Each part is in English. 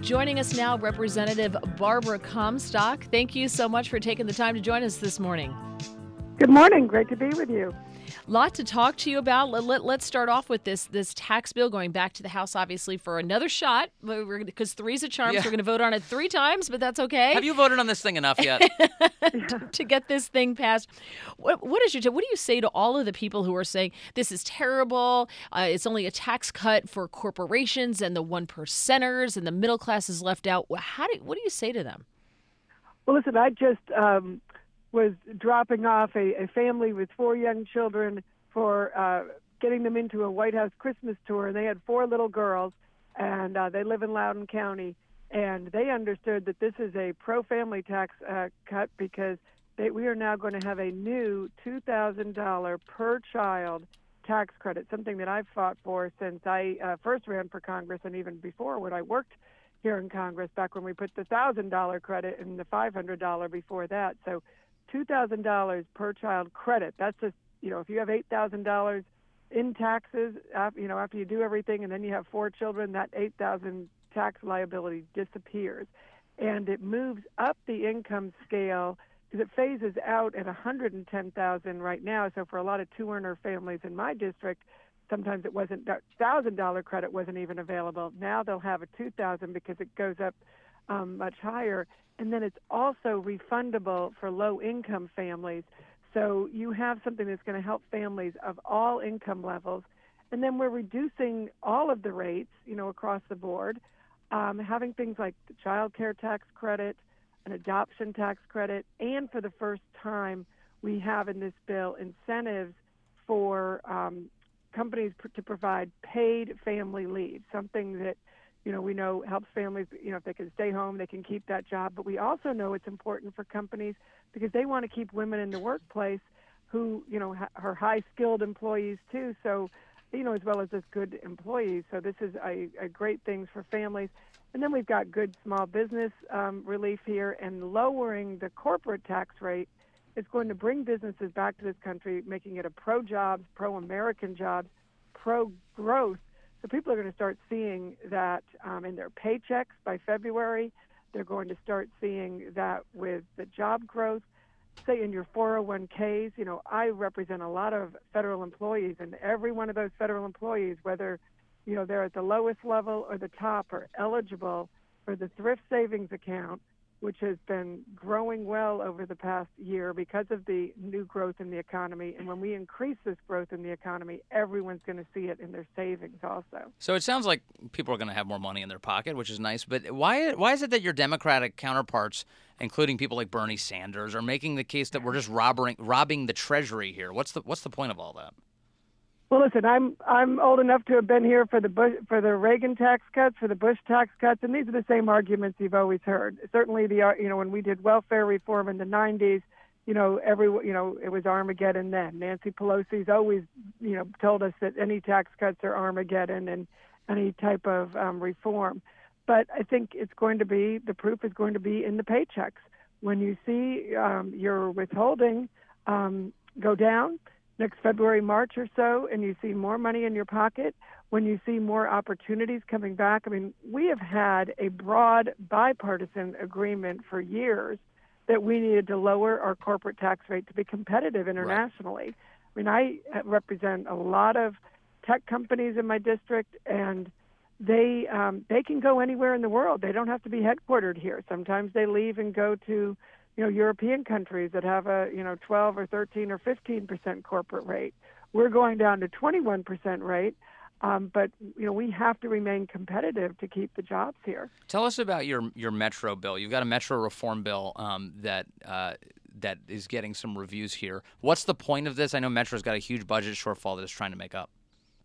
Joining us now, Representative Barbara Comstock. Thank you so much for taking the time to join us this morning. Good morning. Great to be with you. Lot to talk to you about. Let's start off with this tax bill going back to the House, obviously, for another shot, because three's a charm, so we're going to vote on it 3 times, but that's okay. Have you voted on this thing enough yet? to get this thing passed. What do you say to all of the people who are saying this is terrible, it's only a tax cut for corporations and the 1 percenters and the middle class is left out? What do you say to them? Well, listen, I just was dropping off a family with 4 young children for getting them into a White House Christmas tour, and they had 4 little girls, and they live in Loudoun County, and they understood that this is a pro-family tax cut because we are now going to have a new $2,000 per child tax credit, something that I've fought for since I first ran for Congress, and even before when I worked here in Congress, back when we put the $1,000 credit and the $500 before that. So $2,000 per child credit. That's just, if you have $8,000 in taxes, after you do everything, and then you have 4 children, that $8,000 tax liability disappears. And it moves up the income scale because it phases out at $110,000 right now. So for a lot of 2-earner families in my district, sometimes it wasn't, that $1,000 credit wasn't even available. Now they'll have a $2,000 because it goes up much higher. And then it's also refundable for low-income families. So you have something that's going to help families of all income levels. And then we're reducing all of the rates, across the board, having things like the child care tax credit, an adoption tax credit, and for the first time, we have in this bill incentives for companies to provide paid family leave, something that we know helps families, if they can stay home, they can keep that job. But we also know it's important for companies because they want to keep women in the workplace who, are high-skilled employees too, so, as well as just good employees. So this is a great thing for families. And then we've got good small business relief here, and lowering the corporate tax rate is going to bring businesses back to this country, making it a pro-jobs, pro-American jobs, pro-growth. So people are going to start seeing that in their paychecks by February. They're going to start seeing that with the job growth. Say in your 401ks, I represent a lot of federal employees, and every one of those federal employees, whether they're at the lowest level or the top, are eligible for the thrift savings account, which has been growing well over the past year because of the new growth in the economy. And when we increase this growth in the economy, everyone's going to see it in their savings also. So it sounds like people are going to have more money in their pocket, which is nice. But why is it that your Democratic counterparts, including people like Bernie Sanders, are making the case that we're just robbing the Treasury here? What's the point of all that? Well, listen, I'm old enough to have been here for the Reagan tax cuts, for the Bush tax cuts, and these are the same arguments you've always heard. Certainly, when we did welfare reform in the '90s, it was Armageddon then. Nancy Pelosi's always, told us that any tax cuts are Armageddon and any type of reform. But I think the proof is going to be in the paychecks. When you see your withholding go down next February, March or so, and you see more money in your pocket, when you see more opportunities coming back. I mean, we have had a broad bipartisan agreement for years that we needed to lower our corporate tax rate to be competitive internationally. Right. I mean, I represent a lot of tech companies in my district, and they can go anywhere in the world. They don't have to be headquartered here. Sometimes they leave and go to European countries that have a 12 or 13 or 15% corporate rate. We're going down to 21% rate, but we have to remain competitive to keep the jobs here. Tell us about your Metro bill. You've got a Metro reform bill that is getting some reviews here. What's the point of this? I know Metro's got a huge budget shortfall that it's trying to make up.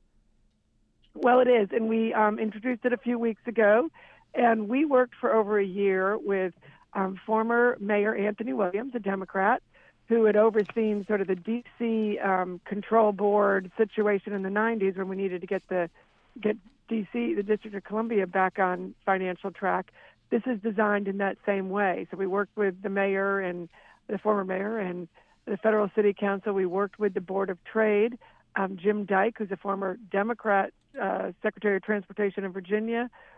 Well, it is, and we introduced it a few weeks ago, and we worked for over a year with former Mayor Anthony Williams, a Democrat, who had overseen sort of the D.C. Control Board situation in the 90s when we needed to get D.C., the District of Columbia, back on financial track. This is designed in that same way. So we worked with the mayor and the former mayor and the federal city council. We worked with the Board of Trade, Jim Dyke, who's a former Democrat Secretary of Transportation in Virginia,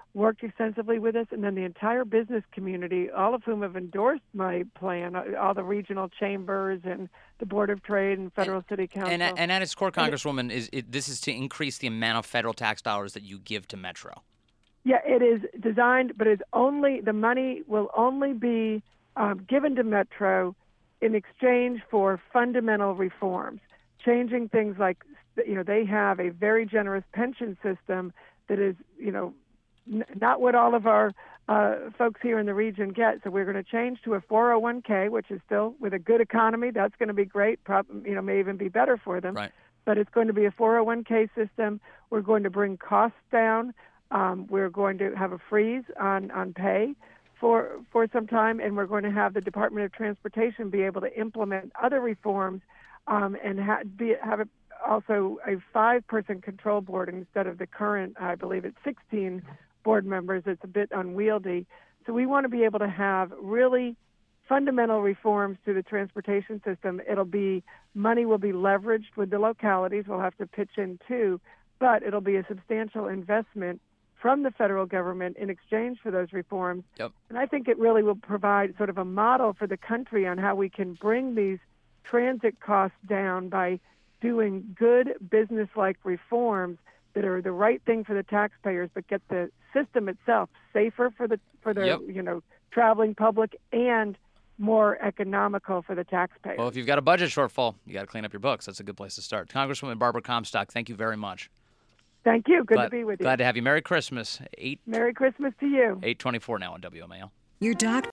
worked extensively with us, and then the entire business community, all of whom have endorsed my plan, all the regional chambers and the Board of Trade and Federal City Council. And at its core, Congresswoman, this is to increase the amount of federal tax dollars that you give to Metro. Yeah, it is designed, but the money will only be given to Metro in exchange for fundamental reforms, changing things like, they have a very generous pension system that is, not what all of our folks here in the region get. So we're going to change to a 401k, which is still, with a good economy, that's going to be great. May even be better for them. Right. But it's going to be a 401k system. We're going to bring costs down. We're going to have a freeze on pay for some time, and we're going to have the Department of Transportation be able to implement other reforms and have also a 5-person control board instead of the current, I believe it's 16 board members. It's a bit unwieldy. So we want to be able to have really fundamental reforms to the transportation system. Money will be leveraged with the localities. We'll have to pitch in too, but it'll be a substantial investment from the federal government in exchange for those reforms. Yep. And I think it really will provide sort of a model for the country on how we can bring these transit costs down by doing good business-like reforms that are the right thing for the taxpayers, but get the system itself safer for the Yep. Traveling public and more economical for the taxpayers. Well, if you've got a budget shortfall, you got to clean up your books. That's a good place to start. Congresswoman Barbara Comstock, thank you very much. Thank you. Good to be with you. Glad to have you. Merry Christmas. Merry Christmas to you. 8:24 now on WMAL. Your doctor